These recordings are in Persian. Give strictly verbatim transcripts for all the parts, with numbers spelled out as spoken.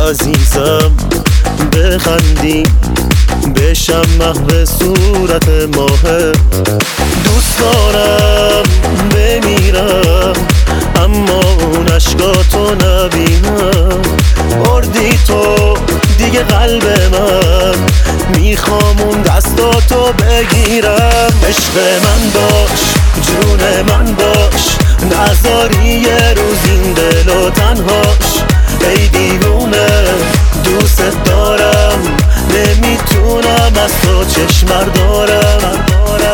عزیزم بخندی بشم محو صورت ماهت. دوست دارم بمیرم اما اون عشقاتو نبینم. بردی تو دیگه قلب من، میخوام اون دستاتو بگیرم. عشق من باش، جون من باش، نذاری یه روز این دل و تنهاش. ای دیوونه دوست دارم، نمیتونم از تو چشم دارم.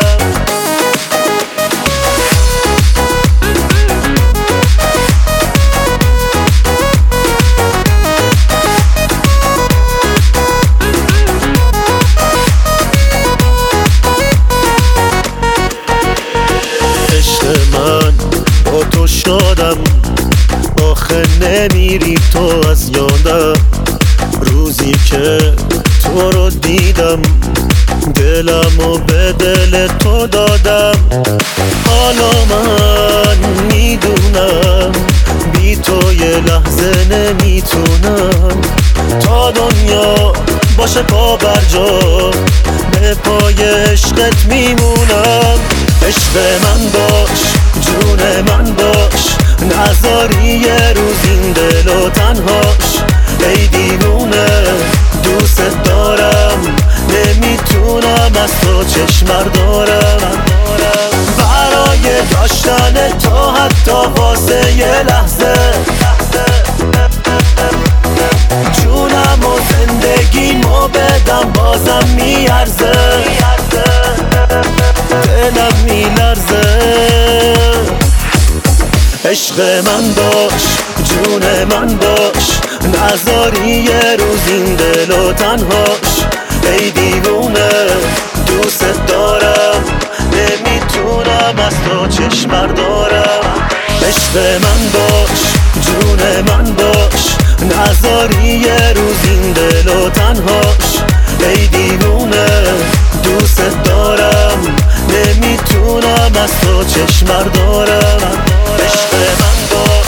عشق من با تو شادم، آخه نمیری تو از یادم. روزی که تو رو دیدم دلمو به دل تو دادم. حالا من میدونم بی تو یه لحظه نمیتونم. تا دنیا باشه پا بر جا، به پای عشقت میمونم. عشق من باش، جون من باش، نذاری یه روز این دل و تنهاش. ای دیوونه دوست دارم، نمیتونم از تو چشم دارم. برای داشتن تو حتی واسه یه لحظه جونم و زندگیمو بدم بازم میارزه. دلم میلرزه. عشق من باش، جون من باش، نذاری یه روز این دل و تنهاش. ای دیوونه دوست دارم، نمیتونم از تو چشم دارم. عشق من باش، جون من باش، نذاری یه روز این دل و تنهاش. ای دیوونه دوست دارم، نمیتونم از تو چشم دارم. عشق من باش.